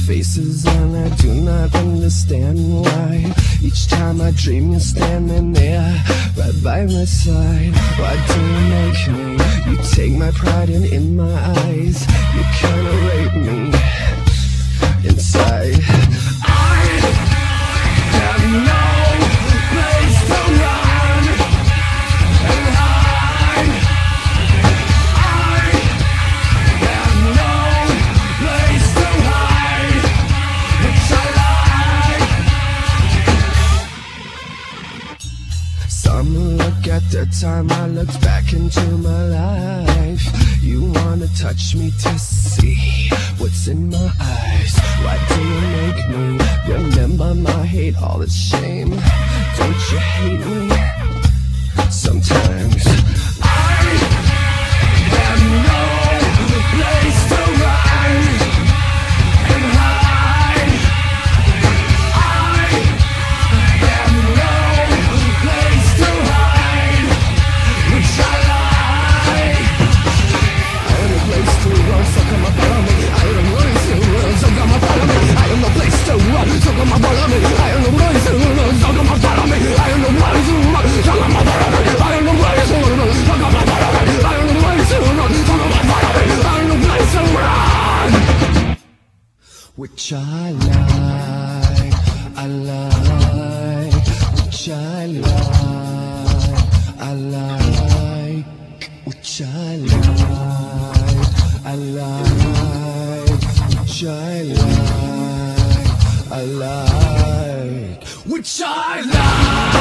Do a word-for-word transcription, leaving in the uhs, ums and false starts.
faces and I do not understand why. Each time I dream you're standing there, right by my side. Why do you make me? You take my pride and in my eyes you kinda rape me inside. I have no place to run and hide. I have no place to hide, which I like. Some look at the time I looked back into my life. You wanna touch me to see what's in my eyes. Why do you make me remember my hate, all the shame? Don't you hate me? Sometimes I have no place to run and hide. I have no place to hide, which I like. I have no place to run, so come and follow me. I have no place to run, so come and follow me. I have no place to run, so come and follow me. I have no place to run, so come and follow me. I have no place to run, so come and follow me. I have no place to run, so come and follow me. I have no place to run, so come and follow me. I have no place to run, which I like, I like, which I like, I like, which I like, I like, which I like, I like, which I like.